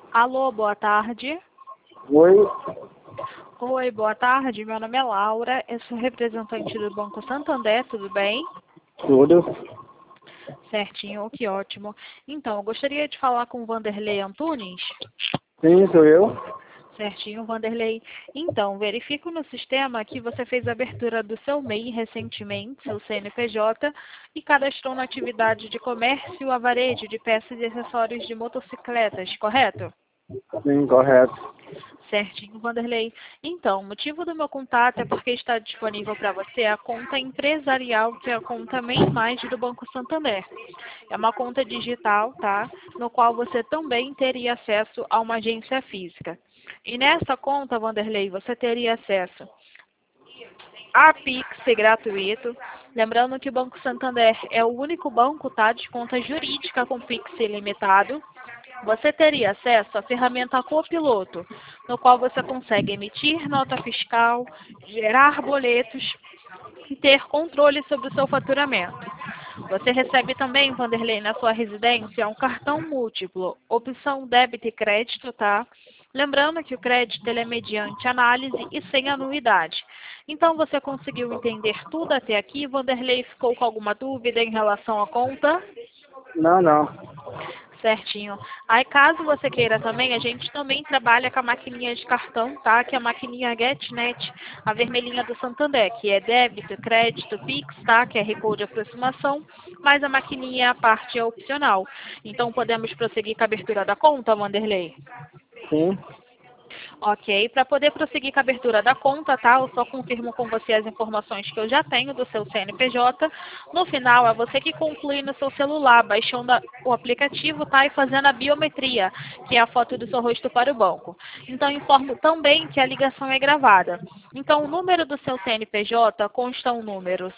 Alô, boa tarde. Oi, Oi, boa tarde. Meu nome é Laura, eu sou representante do Banco Santander, tudo bem? tudo. Certinho, que ótimo. Então, eu gostaria de falar com o Vanderlei Antunes. Sim, sou eu. Certinho, Vanderlei. Então, verifico no sistema que você fez a abertura do seu MEI recentemente, seu CNPJ, e cadastrou na atividade de comércio a varejo de peças e acessórios de motocicletas, correto? Sim, correto. Certinho, Vanderlei. Então, o motivo do meu contato é porque está disponível para você a conta empresarial, que é a conta Main Mais do Banco Santander. É uma conta digital, tá? No qual você também teria acesso a uma agência física. E nessa conta, Vanderlei, você teria acesso a Pix gratuito. Lembrando que o Banco Santander é o único banco, tá, de conta jurídica com Pix ilimitado. Você teria acesso à ferramenta Copiloto, no qual você consegue emitir nota fiscal, gerar boletos e ter controle sobre o seu faturamento. Você recebe também, Vanderlei, na sua residência, um cartão múltiplo, opção débito e crédito, tá? Lembrando que o crédito ele é mediante análise e sem anuidade. Então, você conseguiu entender tudo até aqui? Vanderlei ficou com alguma dúvida em relação à conta? Não, não. Certinho. Aí, caso você queira também, a gente também trabalha com a maquininha de cartão, tá? Que é a maquininha GetNet, a vermelhinha do Santander, que é débito, crédito, Pix, tá? Que é Code de aproximação, mas a maquininha, a parte é opcional. Então, podemos prosseguir com a abertura da conta, Vanderlei? Sim, Ok, para poder prosseguir com a abertura da conta, tá? Eu só confirmo com você as informações que eu já tenho do seu CNPJ. No final, é você que conclui no seu celular, baixando o aplicativo, tá? E fazendo a biometria, que é a foto do seu rosto para o banco. Então, informo também que a ligação é gravada. Então, o número do seu CNPJ consta um número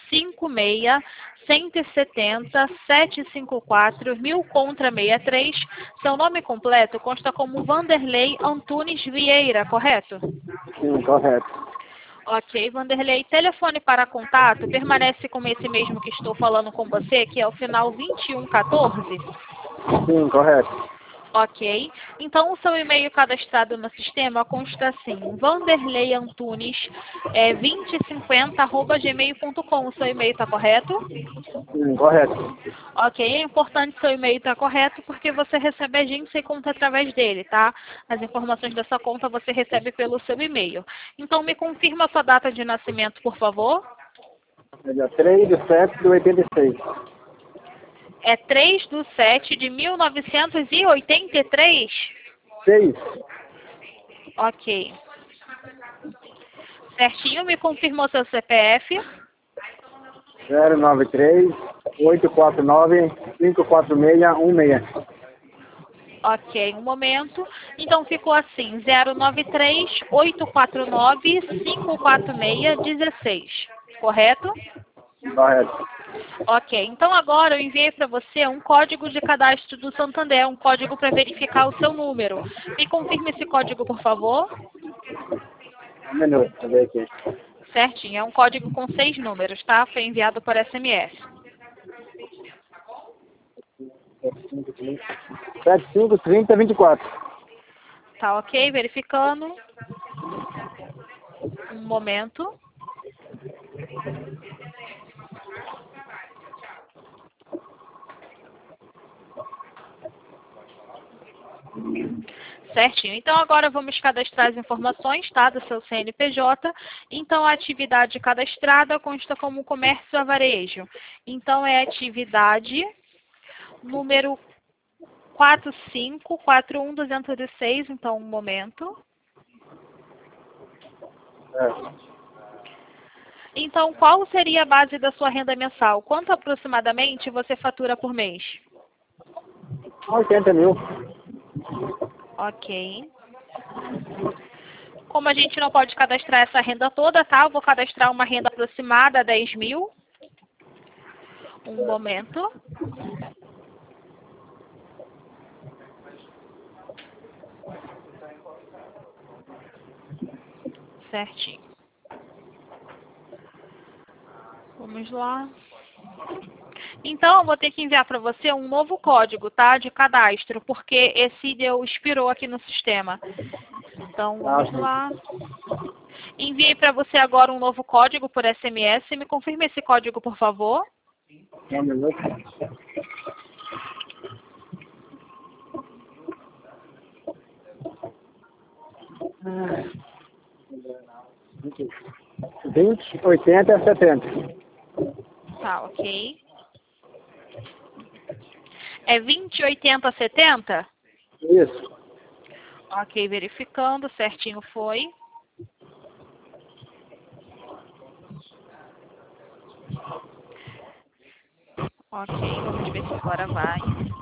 56-170-754-1000 contra 63. Seu nome completo consta como Vanderlei Antunes Vieira, correto? sim, correto. Ok, Vanderlei. Telefone para contato permanece como esse mesmo que estou falando com você, que é o final 2114? Sim, correto. Ok. Então, o seu e-mail cadastrado no sistema consta assim, vanderleiantunes 2050@gmail.com. O seu e-mail está correto? Sim, correto. Ok, é importante seu e-mail estar correto porque você recebe agência e conta através dele, tá? As informações dessa conta você recebe pelo seu e-mail. Então, me confirma a sua data de nascimento, por favor. É dia 3/7/86. É 3/7/1983? 6. Ok. Certinho, me confirmou seu CPF. 093-849-54616. Ok, um momento. Então ficou assim, 093-849-54616. Correto? Correto. Ok, então agora eu enviei para você um código de cadastro do Santander, um código para verificar o seu número. Me confirme esse código, por favor. Um minuto, deixa eu ver aqui. Certinho, é um código com 6 números, tá? Foi enviado por SMS. 7530-24. Tá ok? Verificando. Um momento. Certinho. Então, agora vamos cadastrar as informações, tá, do seu CNPJ. Então, a atividade cadastrada consta como comércio a varejo. Então, é atividade número 4541206. Então, um momento. É. Então, qual seria a base da sua renda mensal? Quanto aproximadamente você fatura por mês? 80 mil. Ok. Como a gente não pode cadastrar essa renda toda, tá? Eu vou cadastrar uma renda aproximada, 10 mil. Um momento. Certinho. Vamos lá. Então, eu vou ter que enviar para você um novo código, tá? De cadastro, porque esse expirou aqui no sistema. Então, vamos lá. Enviei para você agora um novo código por SMS. Me confirme esse código, por favor. Um minuto. 20, 80, 70. Tá, ok. É 20, 80, 70? Isso. Ok, verificando, certinho foi. Ok, vamos ver se agora vai.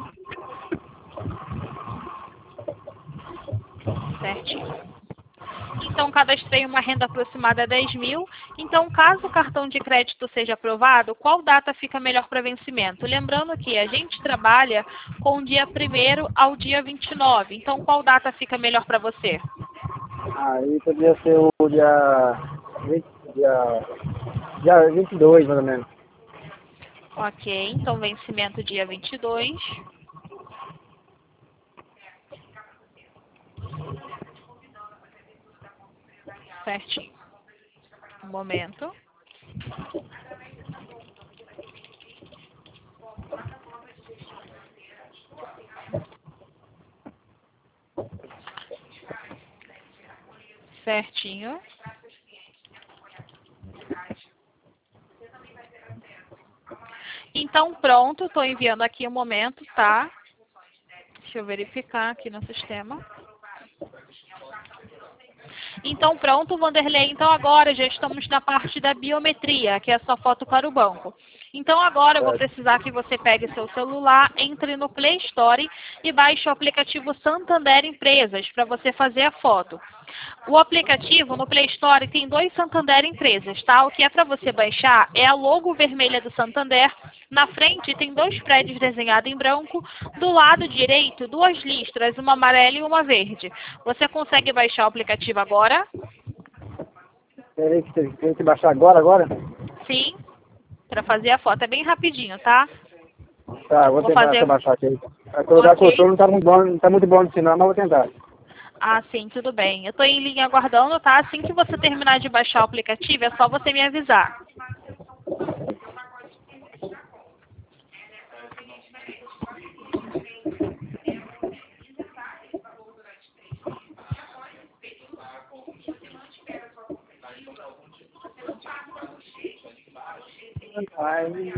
Certinho. Então, cadastrei uma renda aproximada a 10 mil. Então, caso o cartão de crédito seja aprovado, qual data fica melhor para vencimento? Lembrando que a gente trabalha com o dia 1º ao dia 29. Então, qual data fica melhor para você? Aí podia ser o dia 20, dia 22, mais ou menos. Ok, então vencimento dia 22. Certinho. Um momento. Certinho. Então, pronto, estou enviando aqui um momento, tá? Deixa eu verificar aqui no sistema. Então, pronto, Vanderlei. Então, agora já estamos na parte da biometria, que é a sua foto para o banco. Então, agora eu vou precisar que você pegue seu celular, entre no Play Store e baixe o aplicativo Santander Empresas para você fazer a foto. O aplicativo no Play Store tem 2 Santander Empresas, tá? O que é para você baixar é a logo vermelha do Santander. Na frente tem 2 prédios desenhados em branco. Do lado direito, 2 listras, uma amarela e uma verde. Você consegue baixar o aplicativo agora? Peraí que tem que baixar agora? Sim, para fazer a foto. É bem rapidinho, tá? Tá, vou tentar baixar aqui. A colocar Ok. não tá muito bom, não tá muito bom de sinal, mas vou tentar. Ah, sim, tudo bem. Eu estou em linha aguardando, tá? Assim que você terminar de baixar o aplicativo, é só você me avisar. Aí,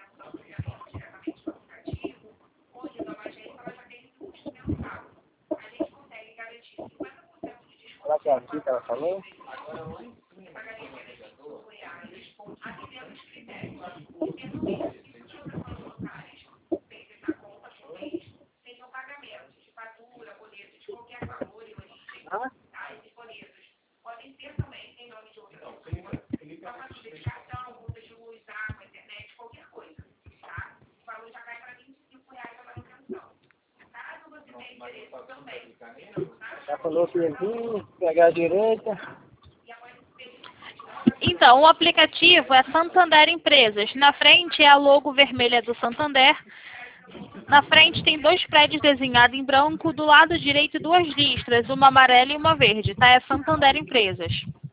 olha que aqui que ela falou. Ah, já falou que ia vir, pegar a direita. Então, o aplicativo é Santander Empresas. Na frente é a logo vermelha do Santander. Na frente tem 2 prédios desenhados em branco. Do lado direito, 2 listras, uma amarela e uma verde, tá? É Santander Empresas.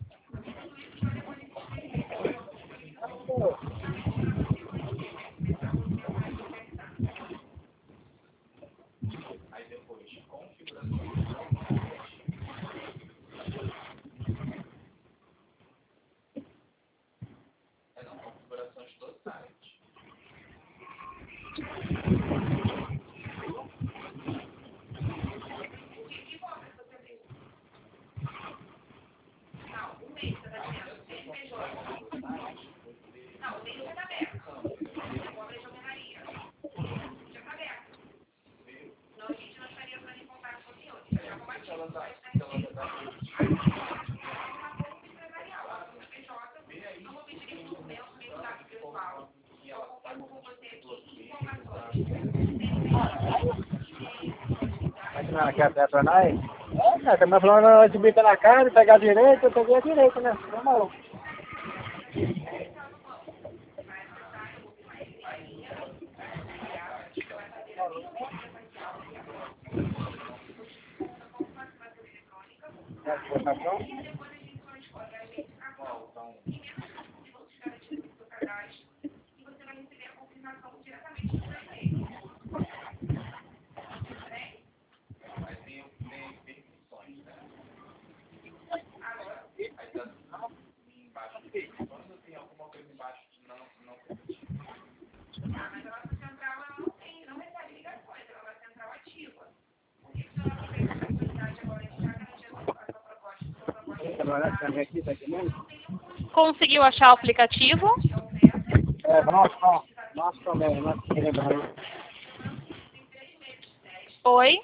Mas não, quer até pra nós? É, também falando de bica na cara, pegar a direita, eu peguei a direita, né? Vamos. Conseguiu achar o aplicativo? Nós também, nós lembramos. Oi?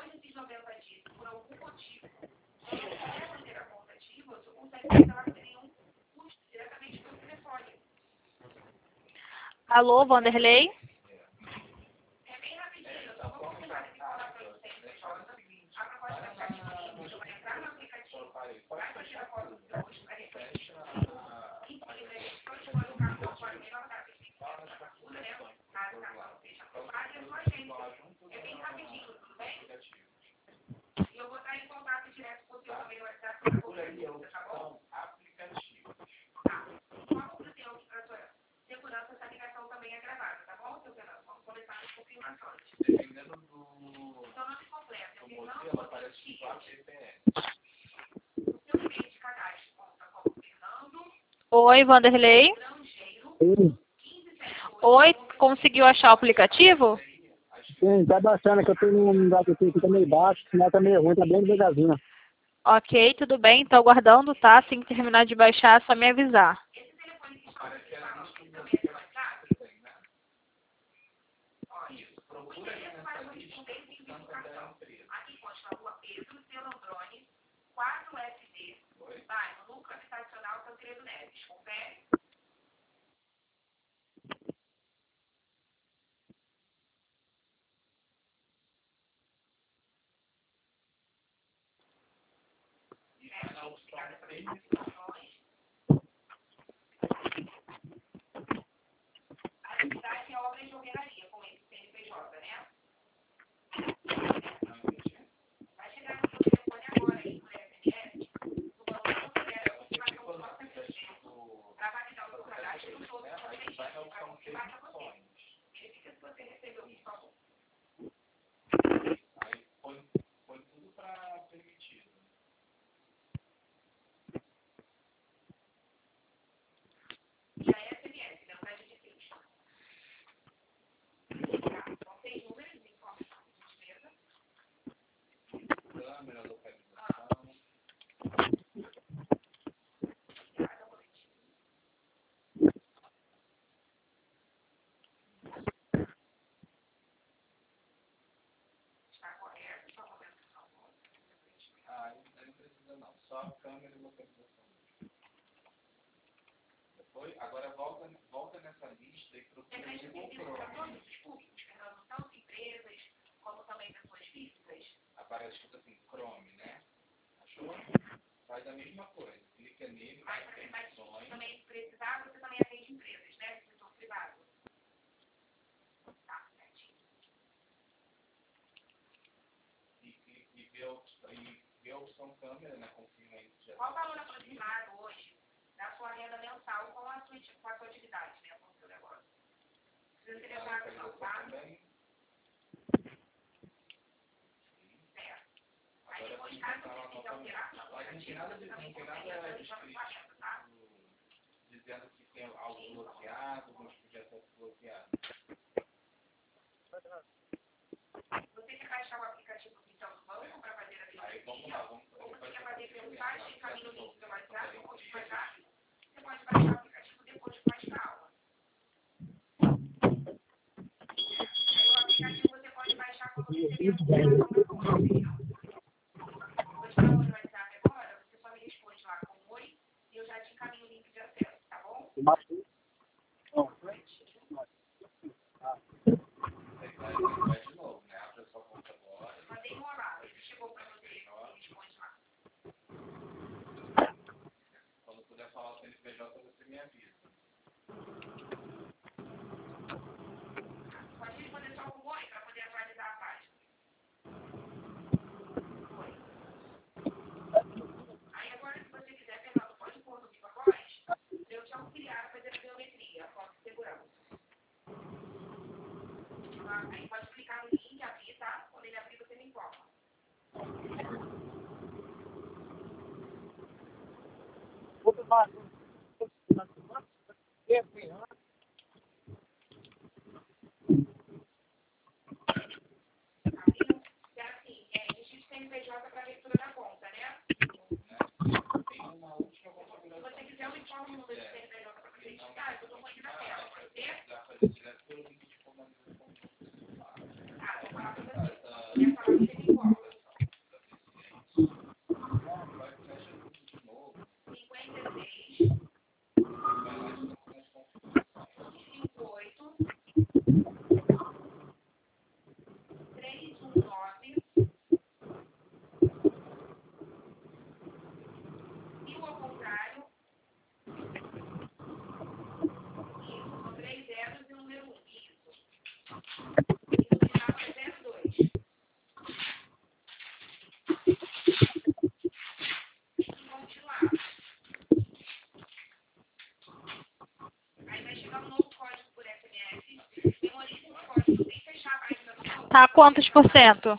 Alô, Vanderlei? Oi, Vanderlei? Sim, Oi, conseguiu achar o aplicativo? sim, tá bacana, que eu tenho um lugar que fica meio baixo, o sinal tá meio ruim, tá bem devagarzinho. Ok, tudo bem, tô aguardando, tá? Assim que terminar de baixar, é só me avisar. Tá, quantos por cento?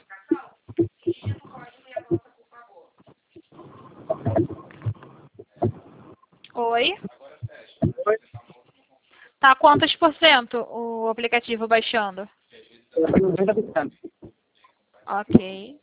Oi? Tá, quantos por cento o aplicativo baixando? 90%. Ok.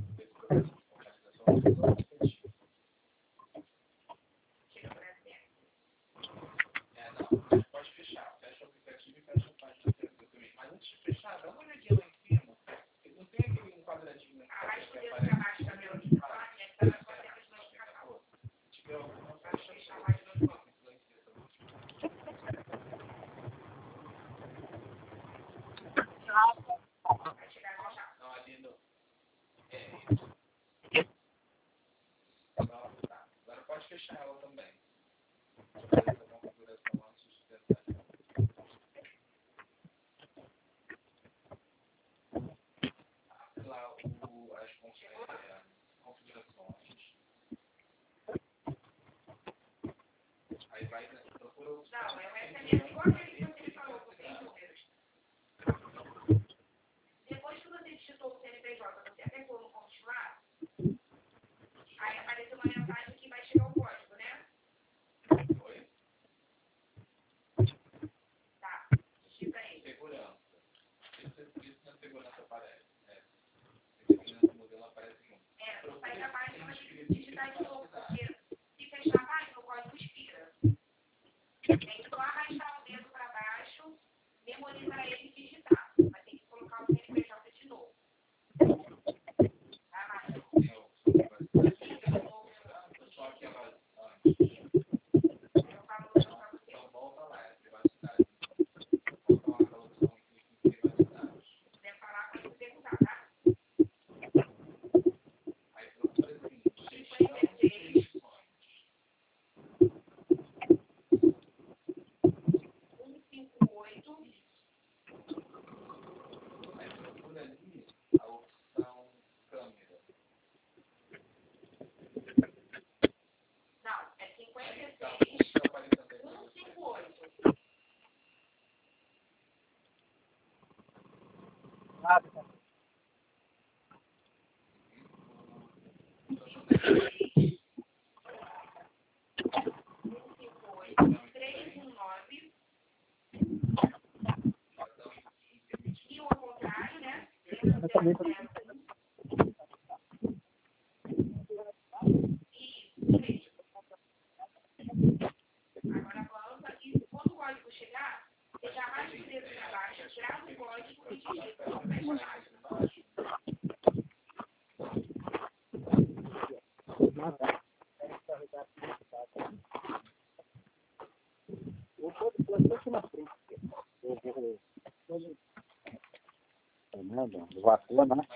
Vapor, né?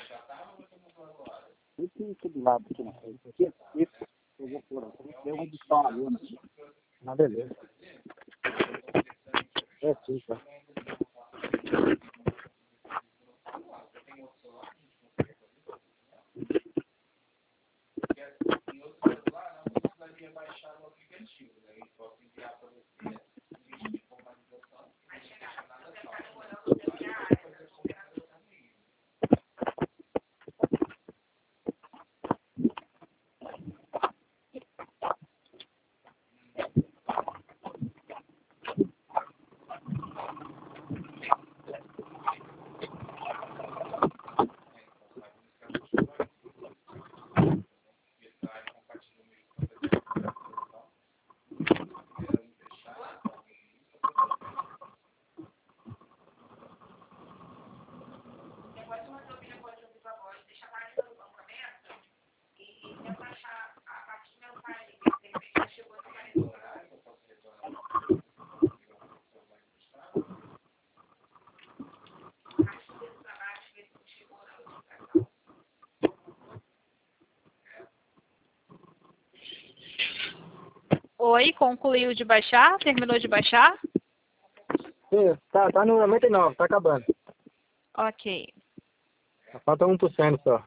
Isso do lado aqui na frente. Aqui, isso. Eu vou pôr aqui. Tem um de sol ali, né? Ah, beleza. É, sim, tá. Oi, concluiu de baixar? Terminou de baixar? Sim, tá no 99, tá acabando. Ok. Falta 1% só.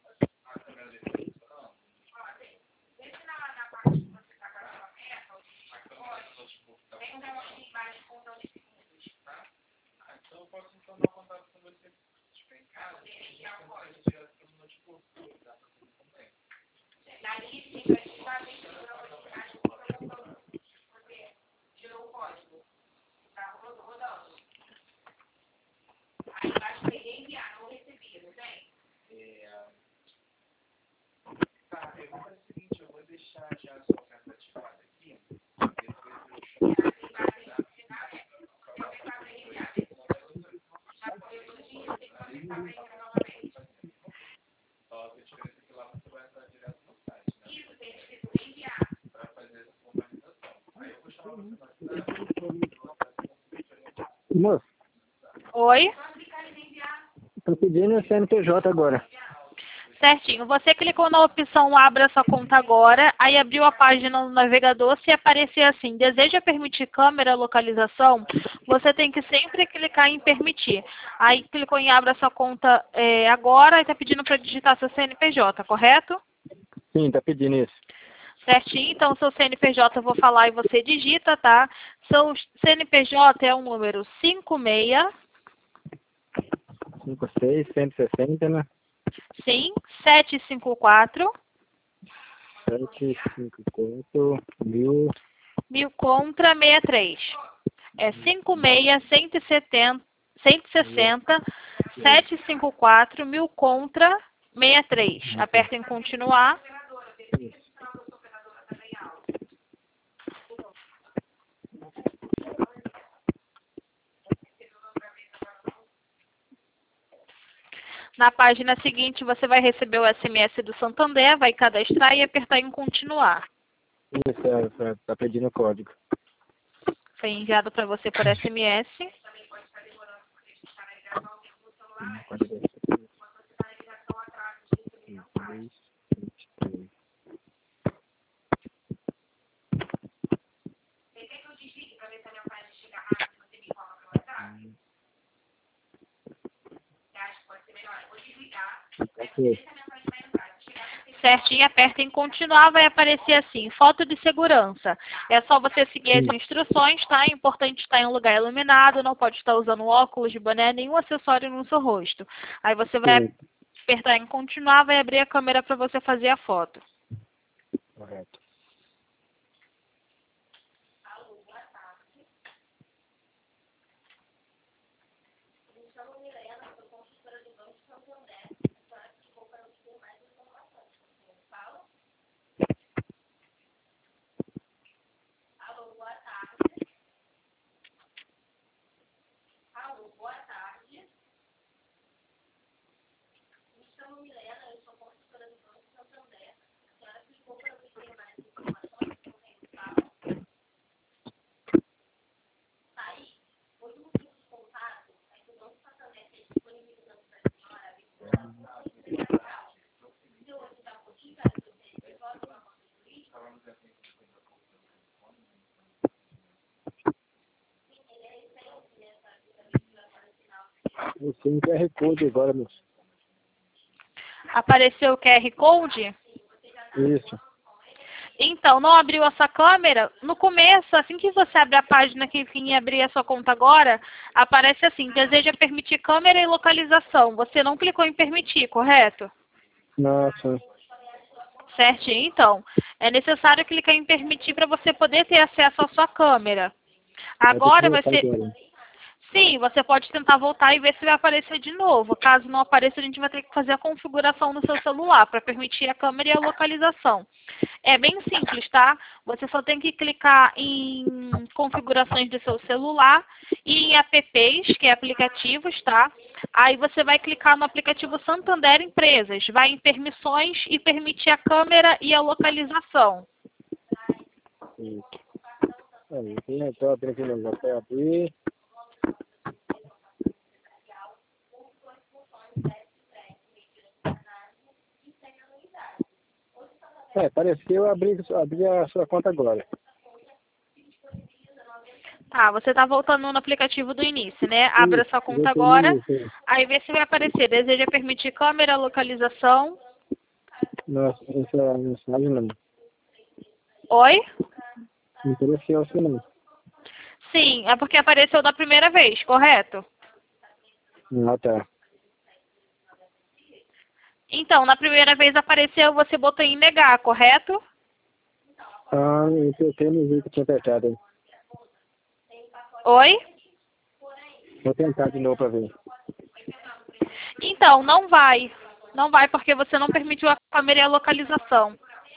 Moço, Oi? tô pedindo o CNPJ agora. Certinho. Você clicou na opção Abra sua conta agora, aí abriu a página no navegador. Se aparecer assim, deseja permitir câmera localização, você tem que sempre clicar em permitir. Aí clicou em Abra sua conta agora e está pedindo para digitar seu CNPJ, correto? Sim, tá pedindo isso. Certinho, então seu CNPJ eu vou falar e você digita, tá? Seu CNPJ é o número 56, 56, 160, né? sim, 754, 754 mil. 1000 contra 63. É 56, 170, 160, 754, 1000 contra 63. Aperta em continuar. Na página seguinte, você vai receber o SMS do Santander, vai cadastrar e apertar em continuar. Isso, tá pedindo o código. Foi enviado para você por SMS. 23. Ok. Certinho, aperta em continuar, vai aparecer assim, foto de segurança. É só você seguir as instruções, tá? É importante estar em um lugar iluminado, não pode estar usando óculos, boné, nenhum acessório no seu rosto. Aí você vai Sim, apertar em continuar, vai abrir a câmera para você fazer a foto. correto. Eu tenho um QR Code agora, moço. Apareceu o QR Code? Isso. Então, não abriu a sua câmera? No começo, assim que você abre a página que em abrir a sua conta agora, aparece assim, deseja permitir câmera e localização. Você não clicou em permitir, correto? Nossa. Certinho, então. É necessário clicar em permitir para você poder ter acesso à sua câmera. Vai ter que Agora vai voltar ser... agora. Sim, você pode tentar voltar e ver se vai aparecer de novo. Caso não apareça, a gente vai ter que fazer a configuração no seu celular para permitir a câmera e a localização. É bem simples, tá? Você só tem que clicar em configurações do seu celular e em apps, que é aplicativos, tá? Aí você vai clicar no aplicativo Santander Empresas, vai em permissões e permitir a câmera e a localização. Isso. Aí, tô abrindo aqui no até abrir. Apareceu, abri a sua conta agora. Ah, você está voltando no aplicativo do início, né? Abra Isso, sua conta voltei no agora. início. Aí vê se vai aparecer. Deseja permitir câmera, localização. Nossa, essa mensagem não. Oi? Não apareceu assim não. Sim, é porque apareceu da primeira vez, correto? Ah, tá. Então, na primeira vez apareceu, você botou em negar, correto? Ah, eu tentei no vídeo que tinha apertado aí. Oi? Vou tentar de novo pra ver. Então, não vai. Não vai porque você não permitiu a câmera e a localização.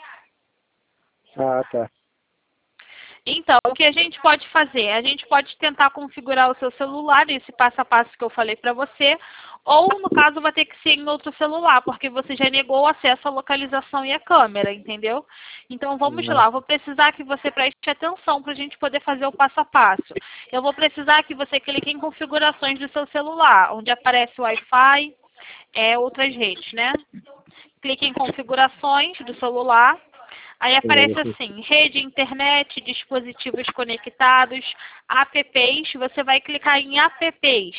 Ah, tá. Então, o que a gente pode fazer? A gente pode tentar configurar o seu celular, esse passo a passo que eu falei para você, ou no caso vai ter que ser em outro celular, porque você já negou o acesso à localização e à câmera, entendeu? Então vamos lá, eu vou precisar que você preste atenção para a gente poder fazer o passo a passo. Eu vou precisar que você clique em configurações do seu celular, onde aparece o Wi-Fi, outras redes, né? Clique em configurações do celular. Aí aparece assim, rede, internet, dispositivos conectados, apps, você vai clicar em apps.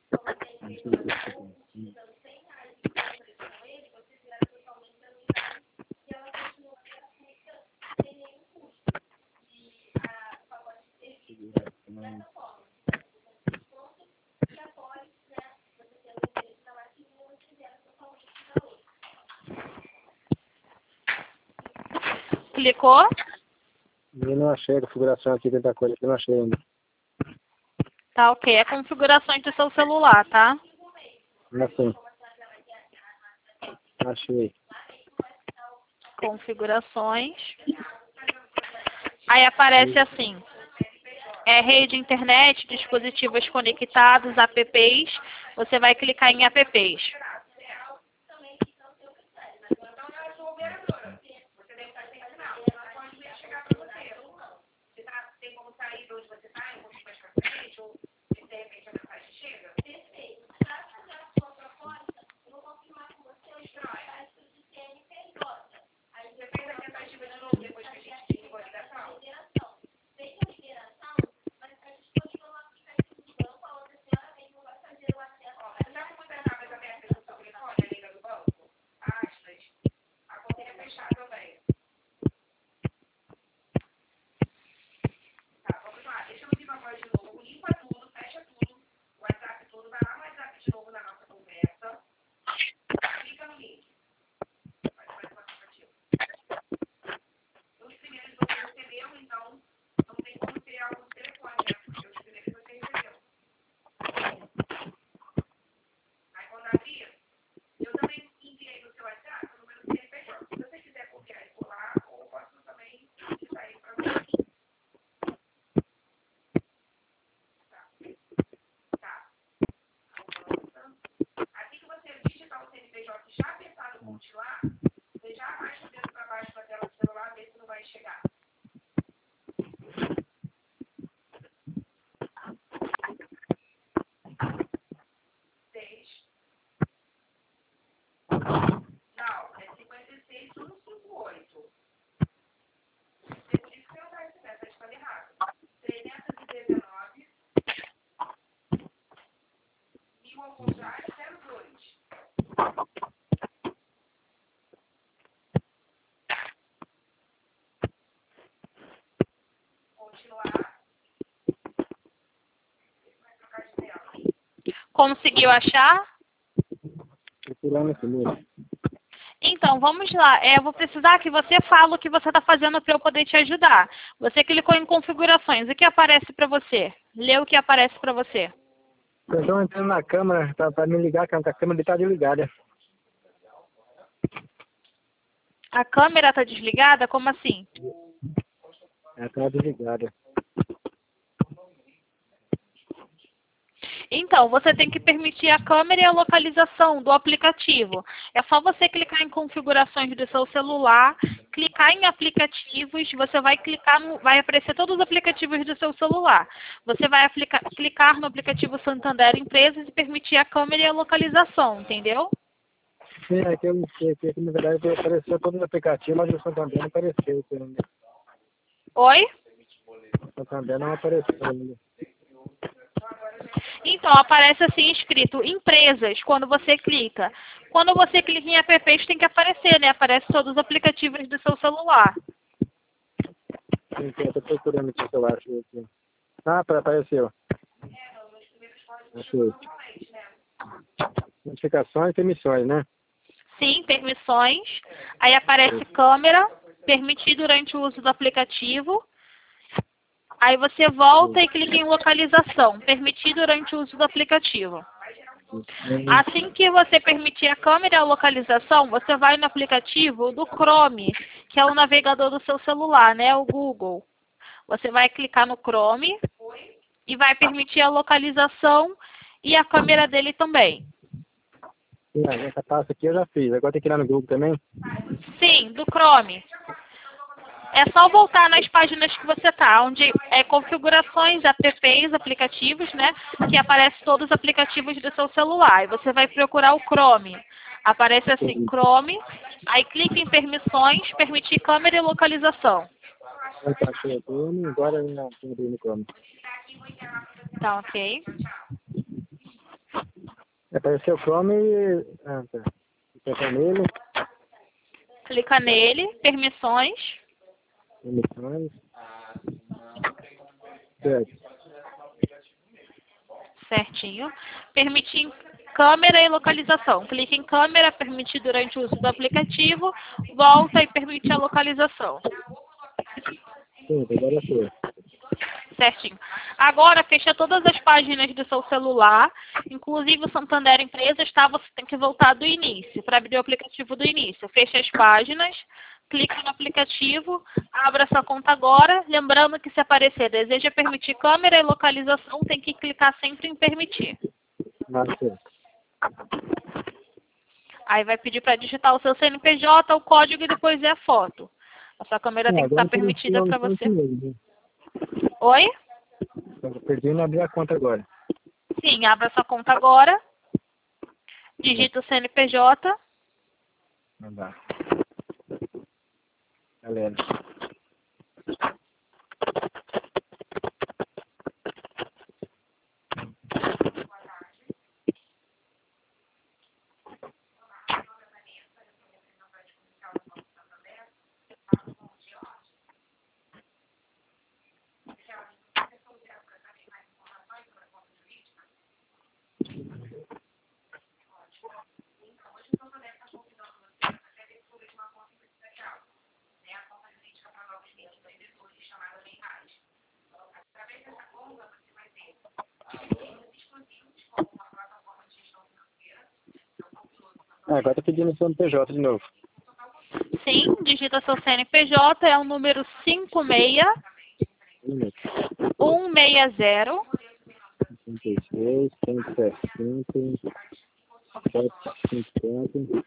Clicou? Eu não achei a configuração aqui dentro da coisa, eu não achei ainda. Tá ok, é configurações do seu celular, tá? Assim. Achei. Configurações. Aí aparece assim, rede, internet, dispositivos conectados, apps, você vai clicar em apps. Conseguiu achar? Procurando esse número. Então, vamos lá. Eu vou precisar que você fale o que você está fazendo para eu poder te ajudar. Você clicou em configurações. O que aparece para você? Lê o que aparece para você. Eu estou entrando na câmera para me ligar, que a câmera está desligada. A câmera está desligada? Como assim? Ela está desligada. Então, você tem que permitir a câmera e a localização do aplicativo. É só você clicar em configurações do seu celular, clicar em aplicativos, você vai clicar vai aparecer todos os aplicativos do seu celular. Você vai clicar no aplicativo Santander Empresas e permitir a câmera e a localização, entendeu? Sim, é que eu não sei, que na verdade apareceu todo no aplicativo, mas o Santander não apareceu ainda. Oi? O Santander não apareceu ainda. Então, aparece assim escrito empresas quando você clica. Quando você clica em apps tem que aparecer, né? Aparece todos os aplicativos do seu celular. Eu tô procurando aqui o celular. Aqui. Ah, apareceu. Achei. Notificações e permissões, né? Sim, permissões. Aí aparece câmera, permitir durante o uso do aplicativo. Aí você volta e clica em localização, permitir durante o uso do aplicativo. Assim que você permitir a câmera e a localização, você vai no aplicativo do Chrome, que é o navegador do seu celular, né? O Google. Você vai clicar no Chrome e vai permitir a localização e a câmera dele também. Essa pasta aqui eu já fiz. Agora tem que ir lá no Google também? Sim, do Chrome. É só voltar nas páginas que você está, onde é configurações, apps, aplicativos, né? Que aparece todos os aplicativos do seu celular. E você vai procurar o Chrome. Aparece assim, Chrome, aí clica em permissões, permitir câmera e localização. Achei o Chrome, agora não tem no Chrome. Tá ok. Apareceu o Chrome e... Ah, tá. Clica nele. Clica nele, permissões. Permissões. Certo. Certinho. Permitir câmera e localização. Clique em câmera, permitir durante o uso do aplicativo, volta e permite a localização. Sim, agora foi. Certinho. Agora, fecha todas as páginas do seu celular, inclusive o Santander Empresas, tá? Você tem que voltar do início, para abrir o aplicativo do início. Fecha as páginas, clica no aplicativo, abra sua conta agora. Lembrando que se aparecer deseja permitir câmera e localização, tem que clicar sempre em permitir. Aí vai pedir para digitar o seu CNPJ, o código e depois a foto. A sua câmera tem que estar permitida para você. Oi? Eu perdi e não abri a conta agora. Sim, abra sua conta agora. Digita o CNPJ. Não dá. Galera. Agora tá pedindo o CNPJ de novo. Sim, digita seu CNPJ, é o número 56 160 56, 175, 754,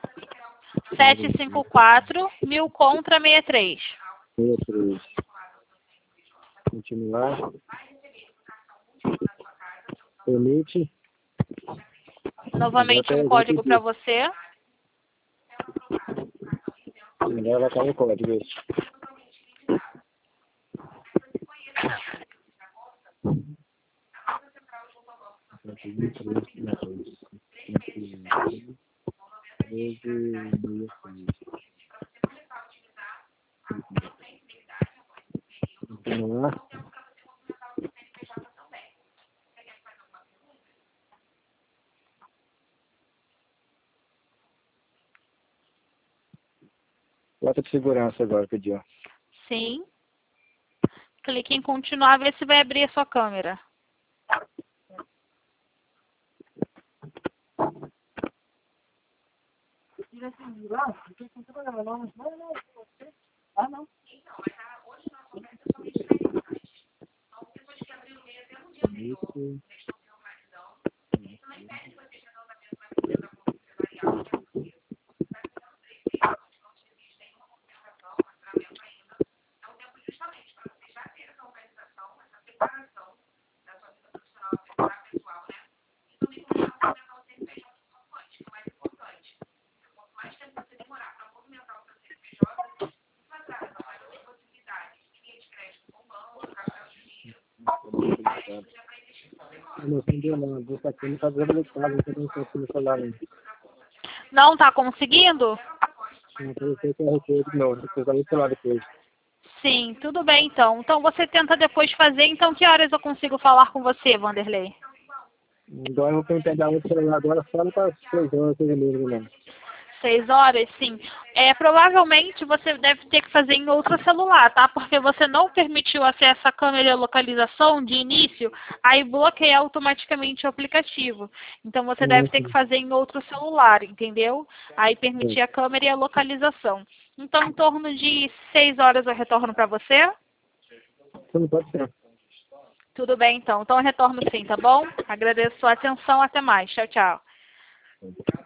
754 1000 contra 63. 63. Continuar. Permite. Novamente um código para você. Agora vai cair o código esse. Vamos lá. Bota de segurança agora, pediu. Sim. Clique em continuar, ver se vai abrir a sua câmera. Não entendeu não, a bolsa aqui não está desabilitada, não tem aqui no celular ainda. Não está conseguindo? Não, para você que é requerido não, você vai no celular depois. Sim, tudo bem então. Então você tenta depois fazer, então que horas eu consigo falar com você, Vanderlei? Agora eu vou pegar outro celular agora só para as 6 horas, 6h30 né? 6 horas, sim. Provavelmente você deve ter que fazer em outro celular, tá? Porque você não permitiu acesso à câmera e localização de início, aí bloqueia automaticamente o aplicativo. Então você deve ter que Sim. fazer em outro celular, entendeu? Aí permitir a câmera e a localização. Então, em torno de 6 horas eu retorno para você? Não pode ser. Tudo bem, então. Então eu retorno sim, tá bom? Agradeço a sua atenção. Até mais. Tchau, tchau.